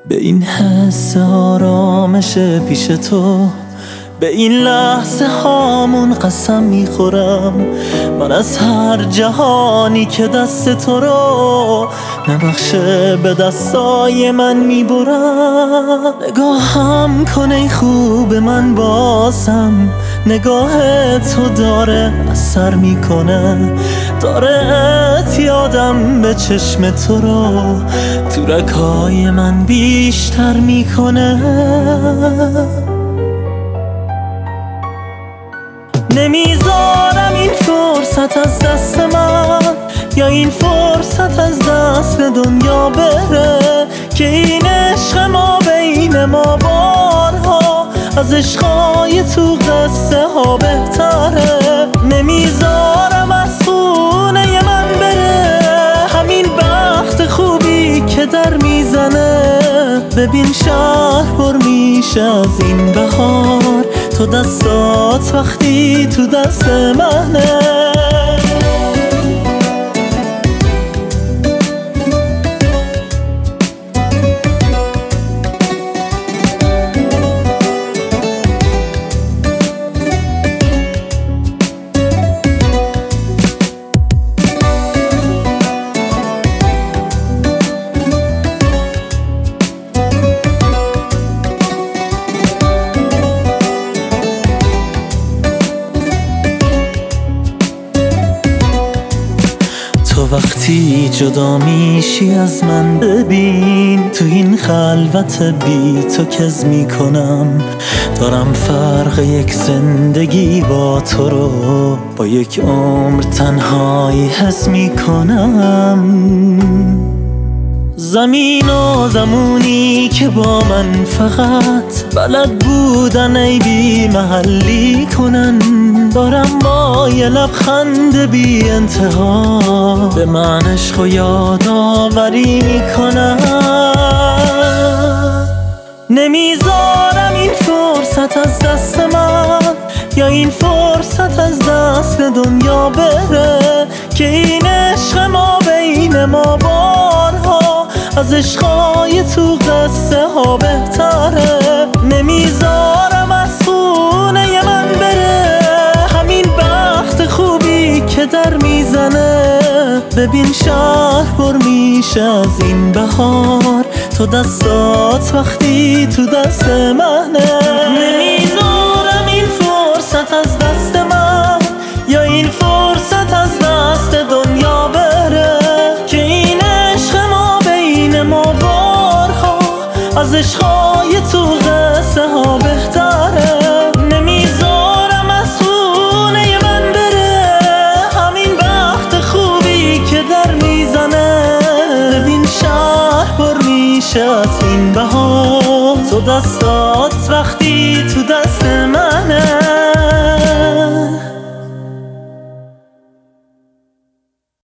به این حس آرامش پیش تو، به این لحظه هامون قسم میخورم. من از هر جهانی که دست تو رو نبخشه به دستای من میبرم. نگاهم کن ای خوب من بازم، نگاه تو داره اثر میکنه، داره اعتیادم به چشم تو رو تو رگ‌های من بیشتر میکنه. نمیذارم این فرصت از دست من، یا این فرصت از دست دنیا بره، که این عشق ما بین ما بارها از عشقای تو قصه ها بهتره. نمیذارم از خونه من بره همین بخت خوبی که در میزنه. ببین شهر پر میشه از این بهار، تو دستات وقتی تو دست منه. تو وقتی جدا میشی از من، ببین تو این خلوت بی تو کز میکنم. دارم فرق یک زندگی با تو رو با یک عمر تنهایی حس میکنم. زمین و زمونی که با من فقط بلد بودن ای بی محلی کنن، دارم با یه لبخند بی انتها به من عشق و یادآوری میکنن. نمیذارم این فرصت از دست من، یا این فرصت از دست دنیا بره، که این عشق ما بین ما بارها از عشقای تو قصه ها بهتره. نمیذارم از خونه من بره همین بخت خوبی که در میزنه. ببین شهر پر میشه از این بهار، تو دستات وقتی تو دست منه. نمیذارم این فرصت از دست من، یا این فرصت از دست دنیا بره، که این عشق ما بین ما بارها از عشقای تو قصه ها بهتره. نمیذارم از خونه من بره همین بخت خوبی که در میزنه. ببین شهر پر میشه از این بهار، تو دستات وقتی تو دست منه.